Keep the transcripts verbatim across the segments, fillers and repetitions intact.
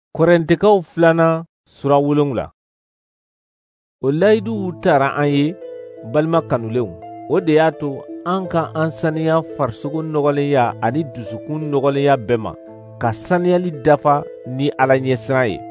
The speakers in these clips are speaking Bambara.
Korintikaw filanan sura wolonwula. O layidu tara an ye balima kanulenw, o de y'a to an ka an saniya farisogo nɔgɔlenya ani dusukun nɔgɔlenya bɛɛ ma ka saniyali dafa ni Ala ɲɛsiran ye.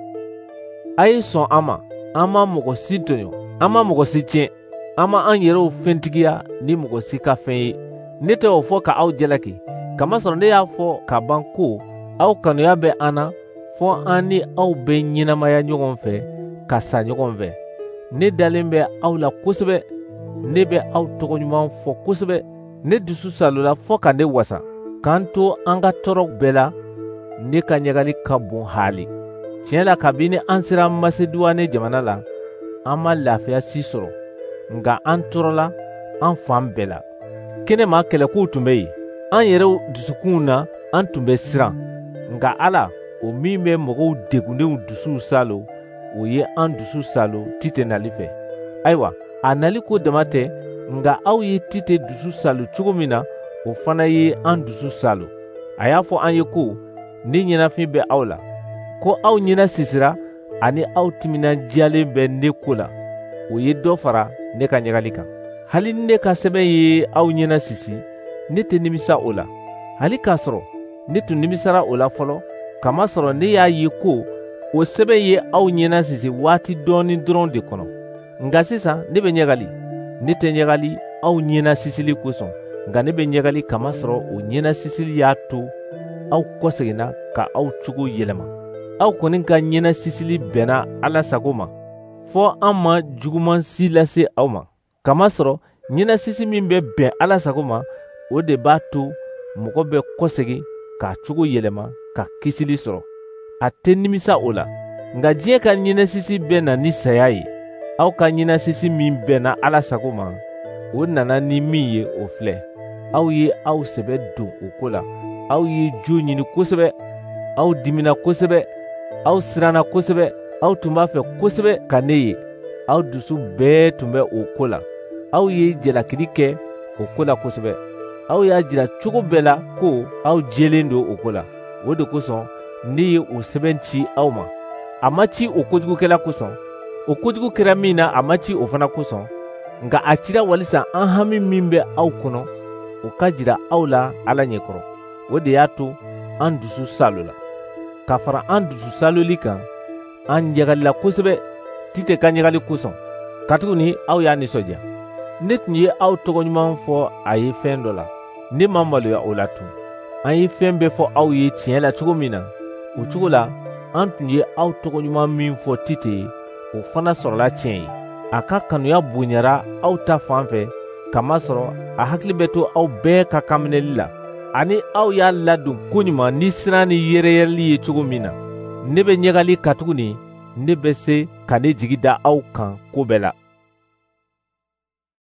A ye sɔn an ma, an ma mɔgɔ si tɔɲɔ, an ma mɔgɔ si tiɲɛ, an ma an yɛrɛw fɛntigiya ni mɔgɔ si ka fɛn ye. Ne tɛ o fɔ ka aw jalaki, kamasɔrɔ ne y'a fɔ ka ban ko aw kanuya bɛ an na fɔ an ni aw bɛ ɲɛnamaya ɲɔgɔn fɛ ka sa ɲɔgɔn fɛ. Ne dalen bɛ aw la kosɛbɛ, ne bɛ aw tɔgɔɲuman fɔ kosɛbɛ. Ne dusu salola fɔ ka ne wasa. K'an to an ka tɔɔrɔ bɛɛ la, ne ka ɲagali ka bon haali. Tiɲɛ la, kabini an sera Maseduwane jamana la, an ma lafiya si sɔrɔ, nka an tɔɔrɔla an fan bɛɛ la. Kɛnɛma kɛlɛkow tun bɛ yen, an yɛrɛw dusukunw na an tun bɛ siran, nka Ala, o min bɛ mɔgɔw degundenw dusuw salo, o ye an dusu salo Tite nali fɛ. Ayiwa, a nali ko dama tɛ, nka aw ye Tite dusu salo cogo min na, o fana ye an dusu salo. A y'a fɔ an ye ko ne ɲɛnafin bɛ aw la, ko aw ɲɛna sisira ani aw timinadiyalen bɛ ne ko la. O ye dɔ fara ne ka ɲagali kan. Hali ne ka sɛbɛn ye aw ɲɛna sisi, ne tɛ nimisa o la. Hali k'a sɔrɔ ne tun nimisara o la fɔlɔ, kamasɔrɔ ne y'a ye ko o sɛbɛn ye aw ɲɛna sisi waati dɔɔni dɔrɔn de kɔnɔ. Nka sisan ne bɛ ɲagali. Ne tɛ ɲagali aw ɲɛna sisili kosɔn, nka ne bɛ ɲagali kamasɔrɔ o ɲɛna sisili y'a to aw kɔseginna ka aw cogo yɛlɛma. Aw kɔni ka ɲɛna sisili bɛnna Ala sago ma, fɔ an ma juguman si lase aw ma. Kamasɔrɔ ɲɛna sisi min bɛ bɛn Ala sago ma, o de b'a to mɔgɔ bɛ kɔsegin k'a cogo yɛlɛma ka kisili sɔrɔ. A tɛ nimisa o la, nka diɲɛ ka ɲɛnasisi bɛ na ni saya ye. Aw ka ɲɛnasisi min bɛnna Ala sago ma, o nana ni min ye o filɛ. Aw ye aw sɛbɛ don o ko la. Aw ye jo ɲini kosɛbɛ, aw dimina kosɛbɛ, aw siranna kosɛbɛ, aw tun b'a fɛ kosɛbɛ ka ne ye. Aw dusu bɛɛ tun bɛ o ko la. Aw ye jalakili kɛ o ko la kosɛbɛ. Aw y'a jira cogo bɛɛ la ko aw jɛlen don o ko la. O de kosɔn ne ye o sɛbɛn ci aw ma. A ma ci o kojugukɛla kosɔn, o kojugu kɛra min na a ma ci o fana kosɔn, nka a cira walisa an hami min bɛ aw kɔnɔ, o ka jira aw la Ala ɲɛkɔrɔ. O de y'a to an dusu salola. Ka fara an dusu saloli kan, an ɲagalila kosɛbɛ Tite ka ɲagali kosɔn. Katuguni aw y'a nisɔndiya. Ne tun ye aw tɔgɔɲuman fɔ a ye fɛn dɔ la, ne ma maloya o la tun. An ye fɛn bɛɛ fɔ aw ye tiɲɛ la cogo min na, o cogo la an tun ye aw tɔgɔɲuman min fɔ Tite ye, o fana sɔrɔla tiɲɛ ye. A ka kanuya bonyara aw ta fan fɛ, kamasɔrɔ a hakili bɛ to aw bɛɛ ka kanminɛli la, ani aw y'a ladon koɲuman ni siran ni yɛrɛyɛrɛli ye cogo min na. Ne bɛ ɲagali katuguni, ne bɛ se ka ne jigi da aw kan ko bɛɛ la.